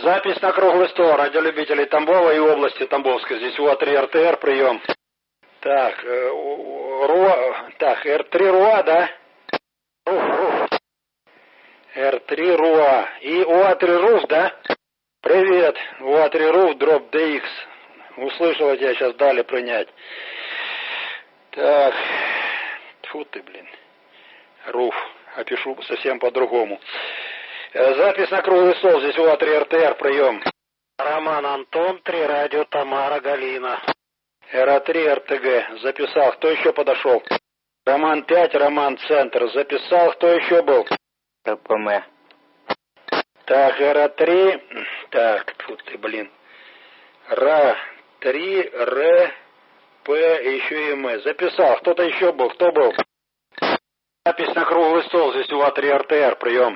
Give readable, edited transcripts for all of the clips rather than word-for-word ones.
Запись на круглый стол радиолюбителей Тамбова и области Тамбовской. Здесь УА-3 РТР, прием. Так, Р3 РУА, да? Р3 РУА. И УА-3 РУФ, да? Привет, УА-3 РУФ, дроп DX. Услышал, тебя сейчас дали принять. Так, тьфу ты, блин. РУФ, опишу совсем по-другому. Запись на круглый стол, здесь УА-3 РТР, прием. Роман Антон, 3 радио Тамара Галина. РА-3 РТГ, записал, кто еще подошел? Роман 5, Роман Центр, записал, кто еще был? КПМ. Так, РА-3, так, тьфу ты, блин. РА-3, Р, П, еще и М. Записал, кто-то еще был, кто был? Запись на круглый стол, здесь УА-3 РТР, прием.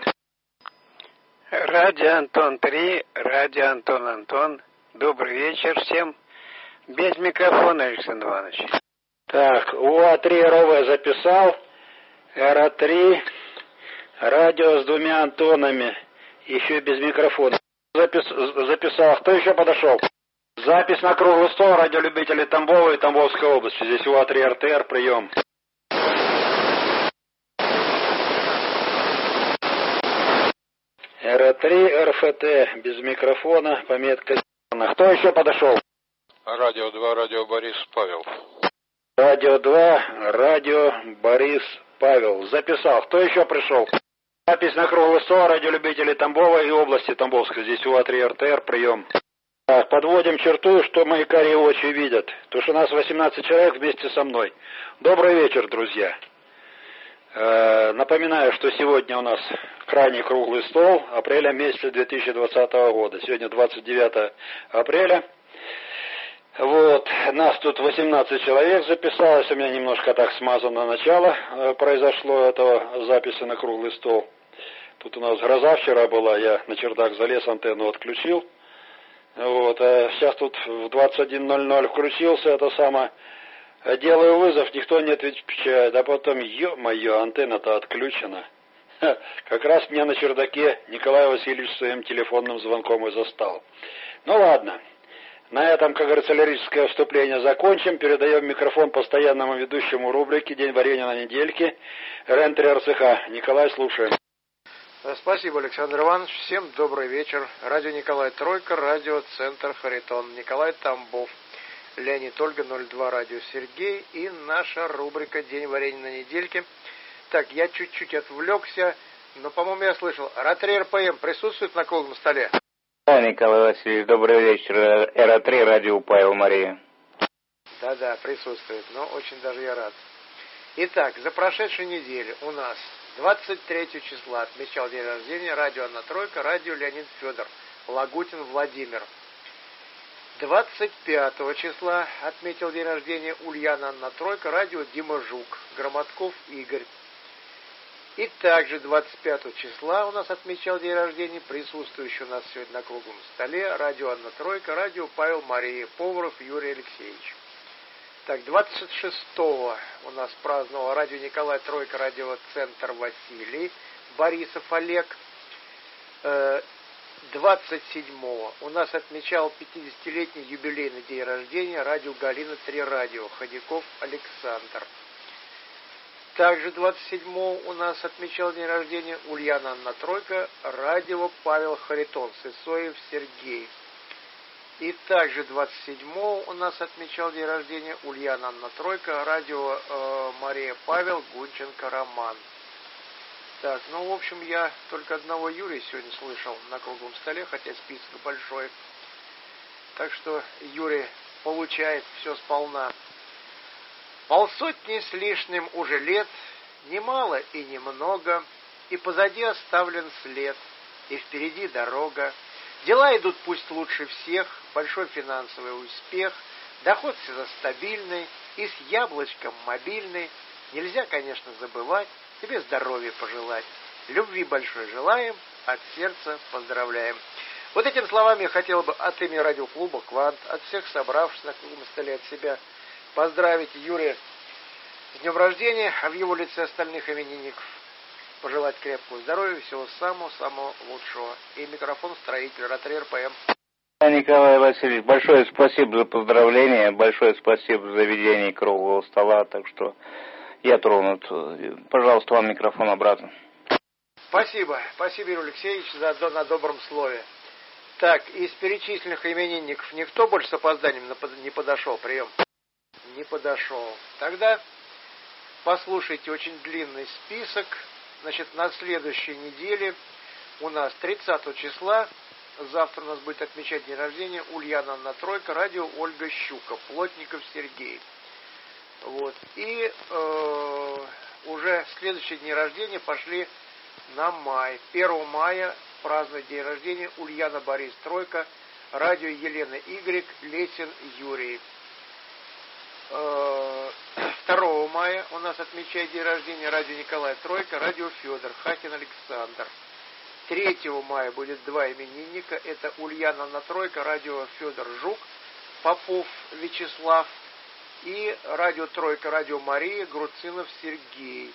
Радио Антон 3, радио Антон Антон. Добрый вечер всем. Без микрофона, Александр Иванович. Так, УА-3 РОВ записал. РА-3, радио с двумя антонами, еще и без микрофона. Записал. Кто еще подошел? Запись на круглый стол радиолюбителей Тамбова и Тамбовской области. Здесь УА-3 РТР, прием. РА-3 РФТ, без микрофона, пометка. Кто еще подошел? Радио 2, радио Борис Павел. Радио 2, радио Борис Павел. Записал. Кто еще пришел? Запись на круглый стол радиолюбителей Тамбова и области Тамбовской. Здесь УА-3 РТР, прием. Так, подводим черту, что мои карие очи видят. Потому что у нас 18 человек вместе со мной. Добрый вечер, друзья. Напоминаю, что сегодня у нас крайний круглый стол апреля месяца 2020 года. Сегодня 29 апреля. Вот, нас тут 18 человек записалось. У меня немножко так смазано начало произошло этого записи на круглый стол. Тут у нас гроза вчера была, я на чердак залез, антенну отключил. Вот, а сейчас тут в 21:00 включился, это самое. Делаю вызов, никто не отвечает, а потом, ё-моё, антенна-то отключена. Как раз меня на чердаке Николай Васильевич своим телефонным звонком и застал. Ну ладно, на этом, как говорится, лирическое вступление закончим. Передаем микрофон постоянному ведущему рубрики «День варенья на недельке» РЕН-3 РЦХ. Николай, слушаем. Спасибо, Александр Иванович. Всем добрый вечер. Радио Николай Тройка, радио Центр Харитон. Николай Тамбов. Леонид Ольга, 02, радио Сергей. И наша рубрика «День варенья на недельке». Так, я чуть-чуть отвлекся, но, по-моему, я слышал. РА-3 РПМ присутствует на круглом столе? Да, Николай Васильевич, добрый вечер. РА-3, радио Павел Мария. Да, присутствует, но очень даже я рад. Итак, за прошедшую неделю у нас 23 числа отмечал день рождения радио Анна Тройка, радио Леонид Федор, Лагутин Владимир. 25 числа отметил день рождения Ульяна Анна Тройка, радио Дима Жук, Громотков Игорь. И также 25 числа у нас отмечал день рождения присутствующий у нас сегодня на круглом столе радио Анна Тройка, радио Павел Мария, Поваров Юрий Алексеевич. Так, 26-го у нас праздновал радио Николай Тройка, радио Центр Василий, Борисов Олег. 27-го у нас отмечал 50-летний юбилейный день рождения радио Галина 3 радио, Ходяков Александр. Также 27-го у нас отмечал день рождения Ульяна Анна Тройка, радио Павел Харитон, Сысоев Сергей. И также 27-го у нас отмечал день рождения Ульяна Анна Тройка, радио Мария Павел, Гунченко Роман. Так, ну, в общем, я только одного Юрия сегодня слышал на круглом столе, хотя список большой. Так что Юрий получает все сполна. 150 с лишним уже лет, немало и немного, и позади оставлен след, и впереди дорога. Дела идут пусть лучше всех, большой финансовый успех, доход всегда стабильный, и с яблочком мобильный. Нельзя, конечно, забывать, тебе здоровья пожелать. Любви большой желаем, от сердца поздравляем. Вот этими словами я хотел бы от имени радиоклуба «Квант», от всех собравшихся на круглом столе, от себя поздравить Юрия с днем рождения, а в его лице остальных именинников пожелать крепкого здоровья, всего самого-самого лучшего. И микрофон строитель Ротary РПМ. Николай Васильевич, большое спасибо за поздравления, большое спасибо за ведение круглого стола, так что я тронут. Пожалуйста, вам микрофон обратно. Спасибо, Юрий Алексеевич, на добром слове. Так, из перечисленных именинников никто больше с опозданием не подошел, прием? Не подошел. Тогда послушайте очень длинный список. Значит, на следующей неделе у нас 30 числа, завтра у нас будет отмечать день рождения Ульяна Анна Тройка, радио Ольга Щука, Плотников Сергей. Вот. И уже следующие дни рождения пошли на май. 1 мая празднует день рождения Ульяна Борис Тройка, радио Елена Y, Лесин Юрий. 2 мая у нас отмечает день рождения радио Николай Тройка, радио Федор, Хатин Александр. 3 мая будет 2 именинника, это Ульяна Анна Тройка, радио Федор Жук, Попов Вячеслав и радио Тройка, радио Мария, Груцинов Сергей.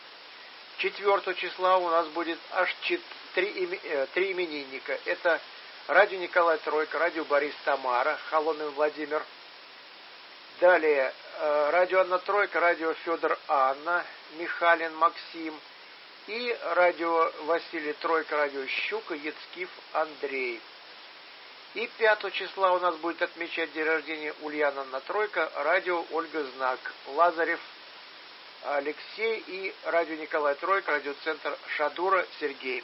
4 числа у нас будет аж 3 именинника, это радио Николай Тройка, радио Борис Тамара, Холомин Владимир. Далее радио Анна Тройка, радио Федор Анна, Михалин Максим и радио Василий Тройка, радио Щука, Яцкив Андрей. И 5 числа у нас будет отмечать день рождения Ульяна Анна Тройка, радио Ольга Знак, Лазарев Алексей и радио Николай Тройка, радиоцентр Шадура Сергей.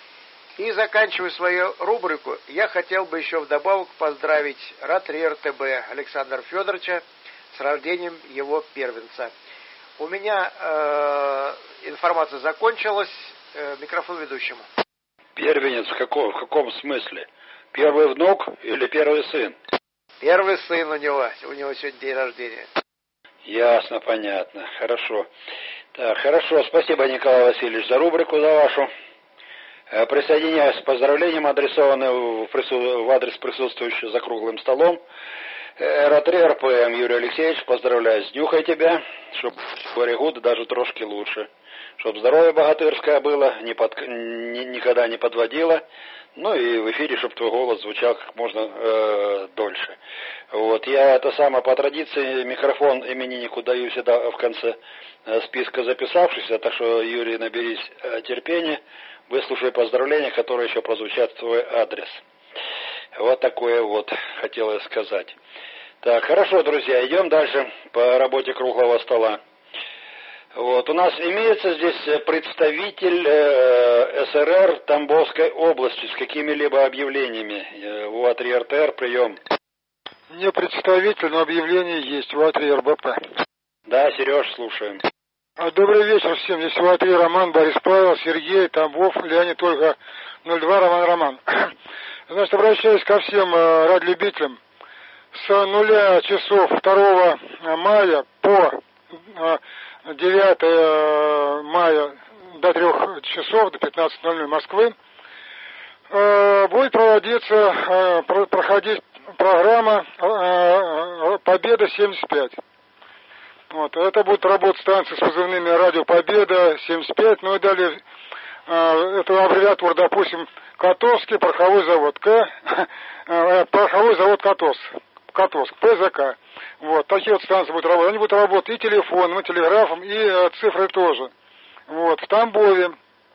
И заканчивая свою рубрику, я хотел бы еще вдобавок поздравить Ротary РТБ Александра Федоровича с рождением его первенца. У меня информация закончилась. Микрофон ведущему. Первенец в каком смысле? Первый внук или первый сын? Первый сын у него сегодня день рождения. Ясно, понятно. Хорошо. Так, хорошо. Спасибо, Николай Васильевич, за рубрику, за вашу. Присоединяюсь к поздравлениям, адресованным в адрес присутствующего за круглым столом. Ротary РПМ Юрий Алексеевич, поздравляю с днюхой тебя, чтоб в годы даже трошки лучше. Чтоб здоровье богатырское было, никогда не подводило. Ну и в эфире, чтобы твой голос звучал как можно дольше. Вот, я по традиции микрофон имениннику даю всегда в конце списка записавшихся, так что, Юрий, наберись терпения, выслушай поздравления, которые еще прозвучат в твой адрес. Вот такое вот хотел я сказать. Так, хорошо, друзья, идем дальше по работе круглого стола. Вот, у нас имеется здесь представитель СРР Тамбовской области с какими-либо объявлениями. У Ротary РТР прием. Не представитель, но объявление есть. У Ротary РБП. Да, Сереж, слушаем. Добрый вечер всем. Здесь у Ротary Роман, Борис Павел, Сергей, Тамбов, Леонид Ольга, 02, Роман. Значит, обращаюсь ко всем радиолюбителям. С 0 часов 2 мая по 9 мая до 3 часов, до 15:00 Москвы, будет проходить программа «Победа 75». Вот, это будет работать станция с позывными «Радио Победа 75», ну и далее, это аббревиатура, допустим, Котовский пороховой завод, пороховой завод Котовск, ПЗК. Вот, такие вот станции будут работать. Они будут работать и телефоном, и телеграфом, и цифрой тоже. Вот, в Тамбове,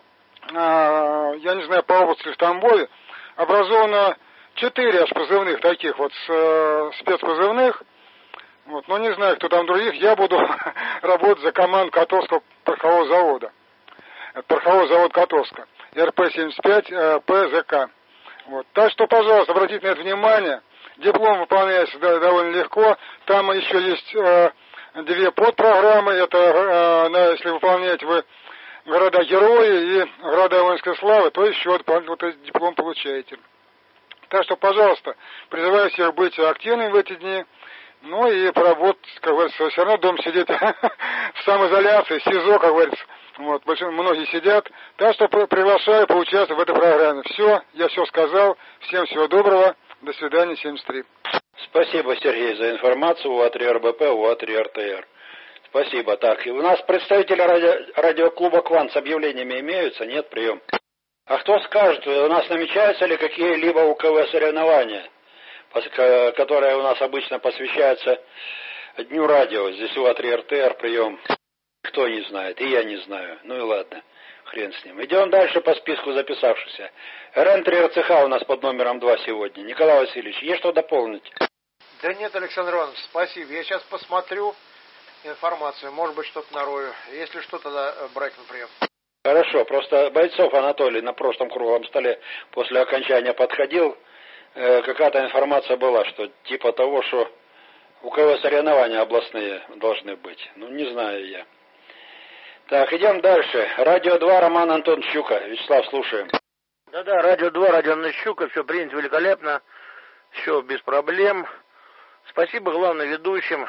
я не знаю, по области в Тамбове, образовано 4 аж позывных таких вот спецпозывных. Вот, но не знаю, кто там других. Я буду работать за команду Котовского порохового завода. Это пороховой завод Котовска. РП-75 ПЗК. Вот. Так что, пожалуйста, обратите на это внимание. Диплом выполняется довольно легко. Там еще есть 2 подпрограммы. Это, если выполняете вы города-герои и города воинской славы, то еще дополнительный диплом получаете. Так что, пожалуйста, призываю всех быть активными в эти дни. Ну и поработать, как говорится, все равно дома сидеть в самоизоляции, СИЗО, как говорится. Вот, многие сидят. Так что приглашаю поучаствовать в этой программе. Все, я все сказал. Всем всего доброго. До свидания, 73. Спасибо, Сергей, за информацию. У Ротary РБП, у Ротary РТР. Спасибо. Так, и у нас представители радиоклуба «Квант» с объявлениями имеются? Нет, прием. А кто скажет, у нас намечаются ли какие-либо УКВ соревнования, которые у нас обычно посвящаются Дню радио? Здесь УА-3 РТР, прием. Кто не знает, и я не знаю. Ну и ладно, хрен с ним. Идем дальше по списку записавшихся. РН-3 РЦХ у нас под номером 2 сегодня. Николай Васильевич, есть что дополнить? Да нет, Александр Иванович, спасибо. Я сейчас посмотрю информацию, может быть, что-то нарою. Если что, тогда брать на прием. Хорошо, просто Бойцов Анатолий на прошлом круглом столе после окончания подходил. Какая-то информация была, что типа того, что у кого соревнования областные должны быть. Ну, не знаю я. Так, идем дальше. Радио 2, Роман Антон Щука. Вячеслав, слушаем. Да-да, Радио 2, Радио Антон Щука, все принято великолепно, все без проблем. Спасибо главным ведущим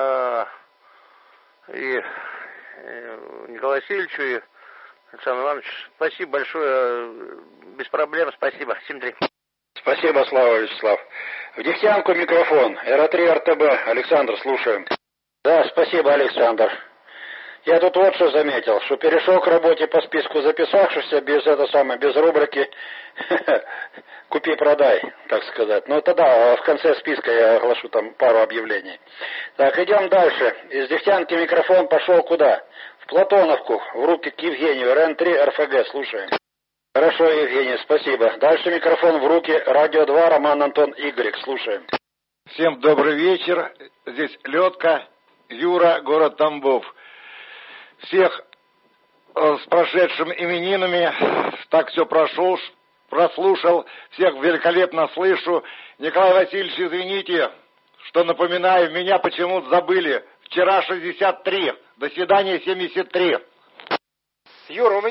и Николаю Васильевичу, и Александру Ивановичу. Спасибо большое, без проблем, спасибо. 7-3. Спасибо, Слава Вячеслав. В Дегтянку микрофон. РА-3 РТБ. Александр, слушаем. Да, спасибо, Александр. Я тут вот что заметил, что перешел к работе по списку записавшихся без рубрики «Купи-продай», так сказать. Ну, тогда в конце списка я оглашу там пару объявлений. Так, идем дальше. Из Дегтянки микрофон пошел куда? В Платоновку, в руки к Евгению, РН-3 РФГ, слушаем. Хорошо, Евгений, спасибо. Дальше микрофон в руки, Радио 2, Роман Антон Y, слушаем. Всем добрый вечер. Здесь Лётка, Юра, город Тамбов. Всех с прошедшими именинами. Так все прослушал. Всех великолепно слышу. Николай Васильевич, извините, что напоминаю, меня почему-то забыли. Вчера 63, до свидания 73. Юра,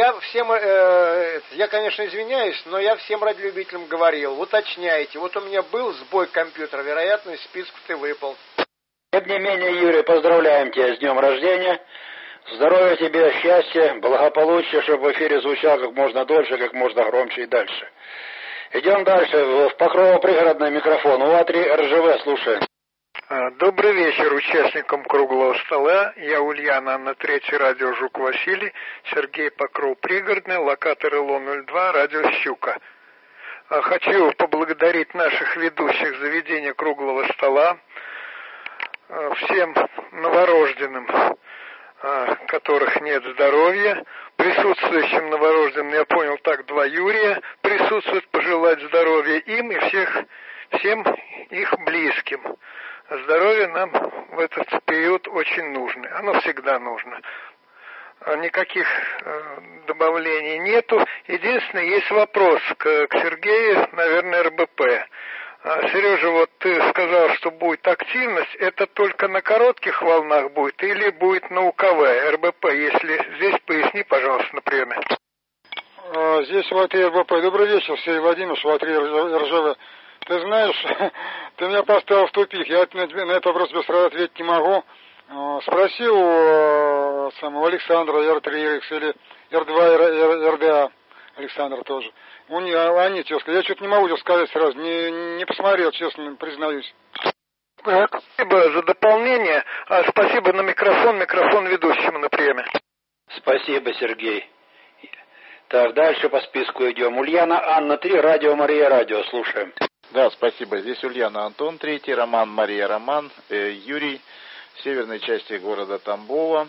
я, конечно, извиняюсь, но я всем радиолюбителям говорил, уточняйте. Вот у меня был сбой компьютера, вероятно, из списка ты выпал. Тем не менее, Юрий, поздравляем тебя с днем рождения. Здоровья тебе, счастья, благополучия, чтобы в эфире звучал как можно дольше, как можно громче и дальше. Идем дальше. В Покрово-Пригородный микрофон. УА-3 РЖВ, слушаем. Добрый вечер участникам круглого стола. Я Ульяна, на 3-й радио Жук Василий, Сергей Покров Пригородный, локатор ИЛО-02, радио Щука. Хочу поблагодарить наших ведущих заведения круглого стола, всем новорожденным, которых нет здоровья, присутствующим новорожденным, я понял так, 2 Юрия присутствуют, пожелать здоровья им и всем их близким. Здоровье нам в этот период очень нужно, оно всегда нужно. Никаких добавлений нету. Единственное, есть вопрос к Сергею, наверное, РБП. Сережа, вот ты сказал, что будет активность, это только на коротких волнах будет или будет на УКВ, РБП, если здесь поясни, пожалуйста, на приеме. Здесь УА-3 РБП. Добрый вечер, Сергей Владимирович, УА-3 РЖВ. Ты знаешь, ты меня поставил в тупик, я на этот вопрос без сразу ответить не могу. Спроси у самого Александра Р3Х или Р2 РДА Александр тоже. Они тебе сказали. Я что-то не могу тебе сказать сразу, не посмотрел, честно признаюсь. Спасибо за дополнение, спасибо на микрофон ведущему на приеме. Спасибо, Сергей. Так, дальше по списку идем. Ульяна Анна 3, радио Мария Радио, слушаем. Да, спасибо. Здесь Ульяна Антон 3, Роман Мария Роман, Юрий, в северной части города Тамбова,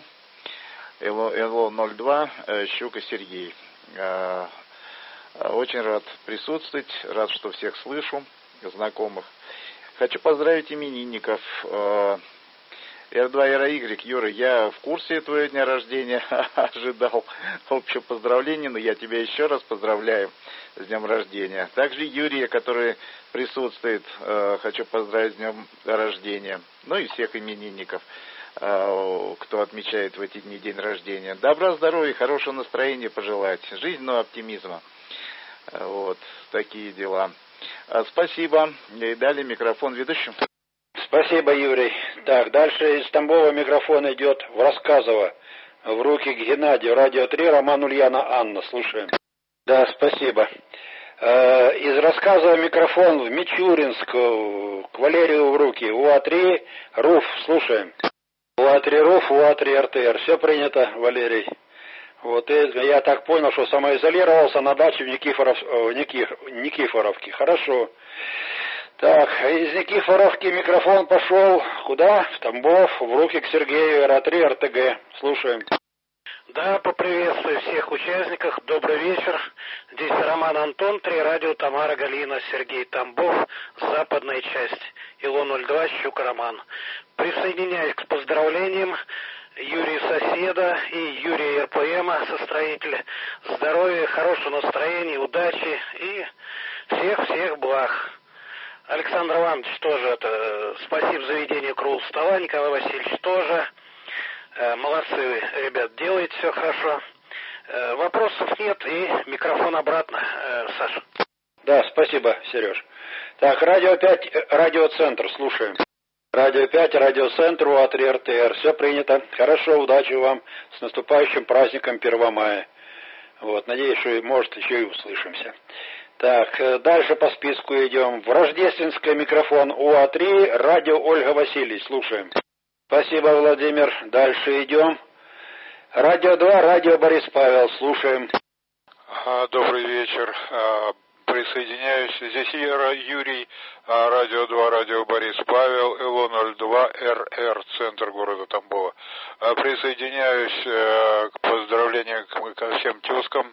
ЛО-02, Щука Сергей. Очень рад присутствовать, рад, что всех слышу, знакомых. Хочу поздравить именинников. Р2 РАY, Юра, я в курсе твоего дня рождения, ожидал общего поздравления, но я тебя еще раз поздравляю с днем рождения. Также Юрия, который присутствует, хочу поздравить с днем рождения. Ну и всех именинников, кто отмечает в эти дни день рождения. Добра, здоровья, хорошего настроения пожелать, жизненного оптимизма. Вот, такие дела. Спасибо. И далее микрофон ведущим. Спасибо, Юрий. Так, дальше из Тамбова микрофон идет в Рассказово. В руки к Геннадию. Радио 3, Роман Ульяна Анна. Слушаем. Да, спасибо. Из Рассказово микрофон в Мичуринск. К Валерию в руки. УА-3, РУФ. Слушаем. УА-3 РУФ, УА-3 РТР. Все принято, Валерий. Вот, и я так понял, что самоизолировался на даче в Никифоровке. Хорошо. Так, из Никифоровки микрофон пошел куда? В Тамбов, в руки к Сергею, РА-3 РТГ. Слушаем. Да, поприветствую всех участников. Добрый вечер. Здесь Роман Антон, 3 радио, Тамара Галина, Сергей Тамбов, западная часть, ИЛО-02, Щука Роман. Присоединяюсь к поздравлениям Юрия Соседа и Юрия РПМа, состроителя. Здоровья, хорошего настроения, удачи и всех благ. Александр Иванович тоже спасибо за ведение круглого стола, Николай Васильевич тоже. Молодцы, ребят, делаете все хорошо. Вопросов нет, и микрофон обратно, Саша. Да, спасибо, Сереж. Так, радио 5, радиоцентр, слушаем. Радио 5, радиоцентр, УА-3 РТР. Все принято. Хорошо, удачи вам с наступающим праздником 1 мая. Вот, надеюсь, что, может, еще и услышимся. Так, дальше по списку идем. В рождественский микрофон УА-3, радио Ольга Василий, слушаем. Спасибо, Владимир. Дальше идем. Радио 2, радио Борис Павел. Слушаем. Добрый вечер. Присоединяюсь. Здесь Юрий, радио 2, радио Борис Павел, ИЛО-02, РР, центр города Тамбова. Присоединяюсь к поздравлениям ко всем тезкам.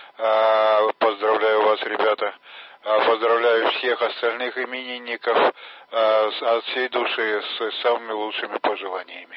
Поздравляю вас, ребята. Поздравляю всех остальных именинников от всей души с самыми лучшими пожеланиями.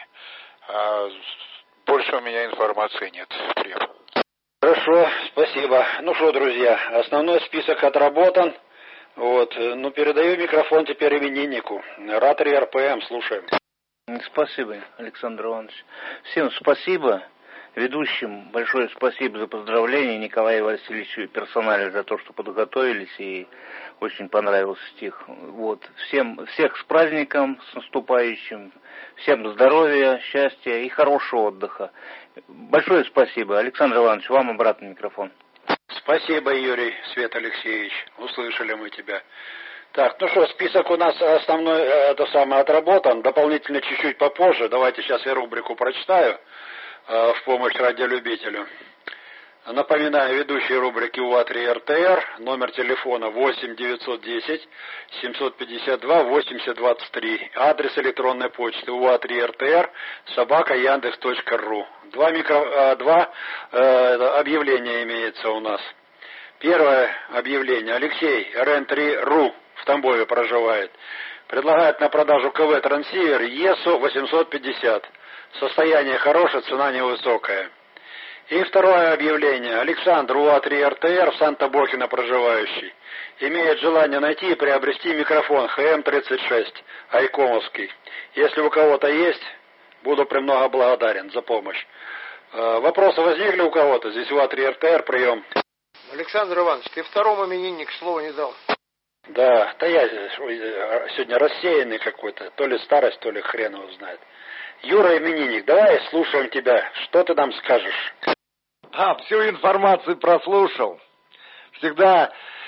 Больше у меня информации нет. Привет. Хорошо, спасибо. Ну что, друзья, основной список отработан. Вот, ну передаю микрофон теперь имениннику. РА-3 РПМ, слушаем. Спасибо, Александр Иванович. Всем спасибо. Ведущим большое спасибо за поздравления, Николаю Васильевичу и персонально за то, что подготовились, и очень понравился стих. Вот. Всех с праздником, с наступающим, всем здоровья, счастья и хорошего отдыха. Большое спасибо. Александр Иванович, вам обратно микрофон. Спасибо, Юрий Свет Алексеевич. Услышали мы тебя. Так, ну что, список у нас основной, отработан. Дополнительно чуть-чуть попозже. Давайте сейчас я рубрику прочитаю в помощь радиолюбителю. Напоминаю, ведущий рубрики УА-3 РТР, номер телефона 8 910 752 80 23, адрес электронной почты УА-3 РТР, @яндекс.ру. Два объявления имеется у нас. Первое объявление. Алексей, РН3РУ, в Тамбове проживает. Предлагает на продажу КВ-трансивер ЕСУ 850. Состояние хорошее, цена невысокая. И второе объявление. Александр, УА-3 РТР, в Санта-Бохино проживающий. Имеет желание найти и приобрести микрофон ХМ-36, айкомовский. Если у кого-то есть, буду премного благодарен за помощь. Вопросы возникли у кого-то? Здесь УА-3 РТР, прием. Александр Иванович, ты второму имениннику слова не дал. Да я сегодня рассеянный какой-то. То ли старость, то ли хрен его знает. Юра, именинник, давай слушаем тебя. Что ты нам скажешь? Всю информацию прослушал. Всегда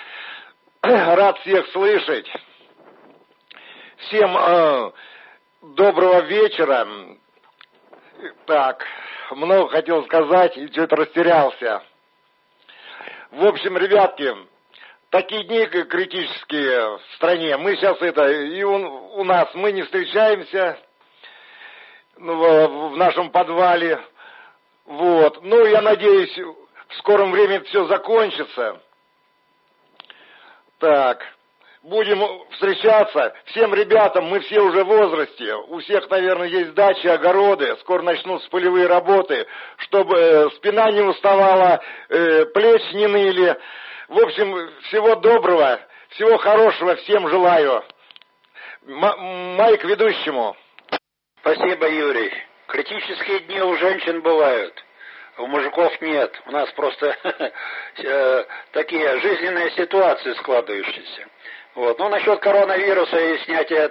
рад всех слышать. Всем доброго вечера. Так, много хотел сказать и что-то растерялся. В общем, ребятки, такие дни критические в стране. Мы сейчас и у нас мы не встречаемся в нашем подвале. Вот. Ну, я надеюсь, в скором времени все закончится. Так, будем встречаться. Всем ребятам, мы все уже в возрасте. У всех, наверное, есть дачи, огороды. Скоро начнутся полевые работы, чтобы спина не уставала, плечи не ныли. В общем, всего доброго, всего хорошего всем желаю. Майк ведущему. Спасибо, Юрий. Критические дни у женщин бывают, у мужиков нет. У нас просто такие жизненные ситуации складывающиеся. Вот. Ну, насчет коронавируса и снятия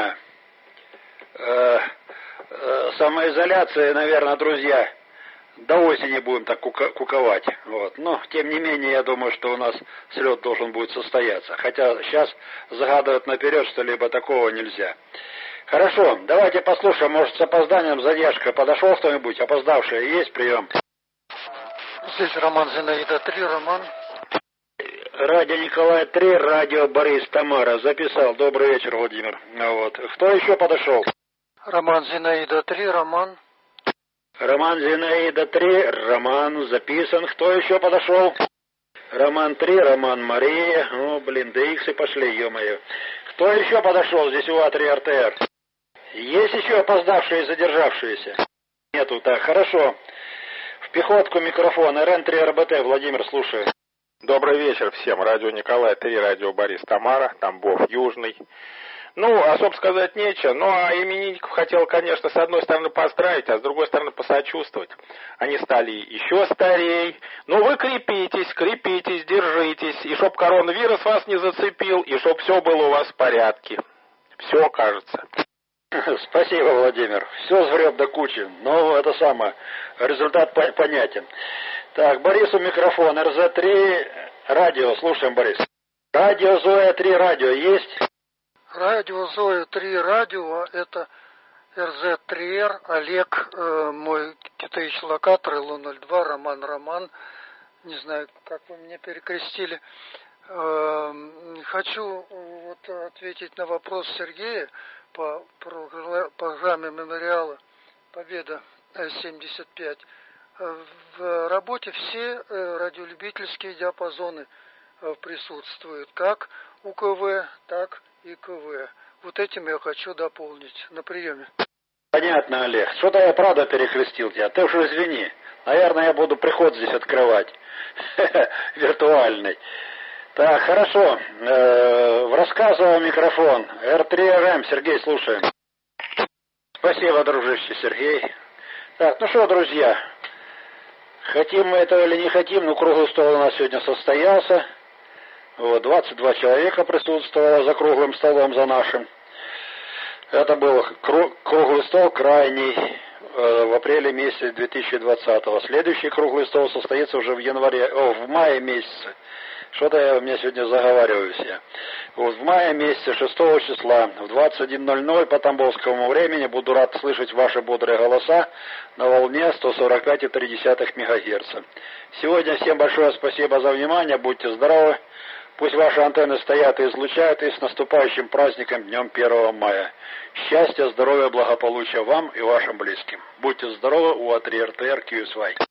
самоизоляции, наверное, друзья, до осени будем так куковать. Вот. Но, тем не менее, я думаю, что у нас слет должен будет состояться. Хотя сейчас загадывать наперед что-либо такого нельзя. Хорошо, давайте послушаем, может, с опозданием, задержка. Подошел кто-нибудь? Опоздавший есть прием? Здесь Роман Зинаида 3, Роман. Радио Николай 3, радио Борис Тамара. Записал. Добрый вечер, Владимир. Вот. Кто еще подошел? Роман Зинаида 3, Роман. Роман Зинаида 3, Роман записан. Кто еще подошел? Роман 3, Роман Мария. Ну, блин, да иксы пошли, ё-моё. Кто еще подошел? Здесь УА-3 РТР. Есть еще опоздавшие и задержавшиеся? Нету, так, хорошо. В пехотку микрофон. РН-3 РБТ. Владимир, слушаю. Добрый вечер всем. Радио Николай 3, радио Борис Тамара, Тамбов Южный. Ну, особо сказать нечего. Ну, а именинников хотел, конечно, с одной стороны поздравить, а с другой стороны посочувствовать. Они стали еще старей. Ну, вы крепитесь, держитесь. И чтоб коронавирус вас не зацепил, и чтоб все было у вас в порядке. Все, кажется. Спасибо, Владимир. Все сгреб до кучи. Но это самое. Результат понятен. Так, Борису микрофон. РЗ-3 радио. Слушаем, Борис. Радио Зоя-3 радио есть? Радио Зоя-3 радио, это РЗ-3Р, Олег, мой китаич-локатор, ЛО-02, Роман. Не знаю, как вы меня перекрестили. Хочу вот ответить на вопрос Сергея по программе мемориала «Победа 75». В работе все радиолюбительские диапазоны присутствуют, как УКВ, так и КВ. Вот этим я хочу дополнить на приеме. Понятно, Олег. Что-то я правда перекрестил тебя. Ты уж извини. Наверное, я буду приход здесь открывать. Виртуальный. Так, хорошо. Рассказывал микрофон. Р3РМ. Сергей, слушаем. Спасибо, дружище Сергей. Так, ну что, друзья. Хотим мы этого или не хотим, но круглый стол у нас сегодня состоялся. Вот, 22 человека присутствовало за круглым столом, за нашим. Это был круглый стол крайний в апреле месяце 2020-го. Следующий круглый стол состоится уже в мае месяце. Что-то у меня сегодня заговариваюсь я. Вот в мае месяце 6 числа в 21:00 по тамбовскому времени буду рад слышать ваши бодрые голоса на волне 145,3 МГц. Сегодня всем большое спасибо за внимание, будьте здоровы. Пусть ваши антенны стоят и излучают, и с наступающим праздником днем 1 мая. Счастья, здоровья, благополучия вам и вашим близким. Будьте здоровы, УА-3 РТР QSY.